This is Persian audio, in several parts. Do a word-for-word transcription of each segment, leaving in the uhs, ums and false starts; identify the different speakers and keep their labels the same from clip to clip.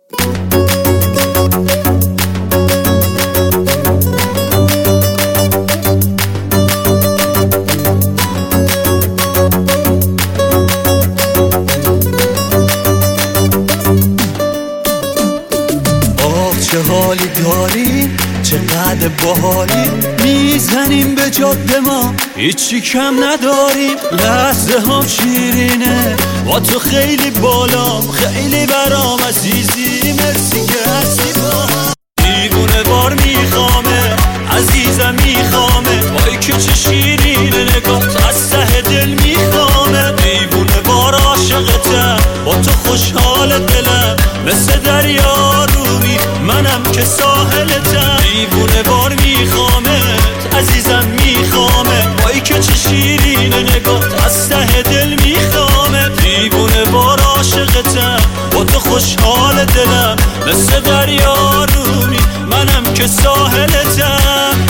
Speaker 1: چه حالی داری چقدر باحالی، میزنیم به جاده ما هیچی کم نداریم. لحظه هم شیرینه با تو خیلی بالام، خیلی برام عزیزی، مرسی که هستی با هم. دیوونه بار میخوامه عزیزم میخوامه، وای که چه شیرینه نگات از ته دل میخوامه. دیوونه بار عاشقتم با تو خوشحال دلم، مثل دریا رومی منم که ساحلتم. دیوونه بار میخوامت عزیزم میخوامه، وای که چه شیرینه نگات از ته دل میخوامه. دیوونه بار عاشقتم با تو خوشحال دلم، مثل دریا رومی منم که ساحلتم.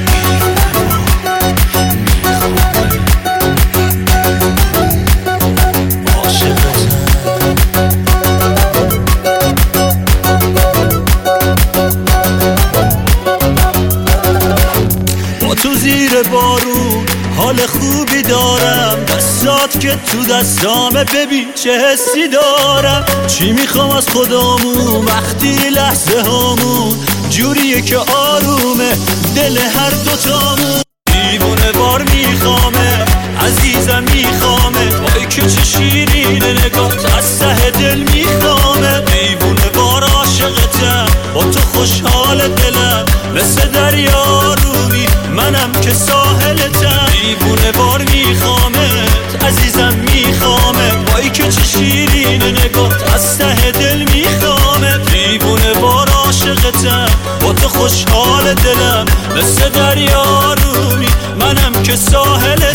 Speaker 1: تو زیر بارون حال خوبی دارم، دستات که تو دستامه ببین چه حسی دارم. چی میخوام از خدامون وقتی لحظه هامون جوریه که آرومه دل هر دوتامون. دیوونه بار میخوامه عزیزم میخوامه، وای که چه شیرینه نگات از ته دل میخوامه. دیوونه بار عاشقتم با تو خوشحال دلم، مثل دریا رومی منم که ساحلتم. دیوونه بار میخوامت عزیزم میخوامه، وای که چه شیرینه نگات از ته دل میخوامه. دیوونه بار عاشقتم با تو خوشحال دلم، مثل دریا رومی منم که ساحلتم.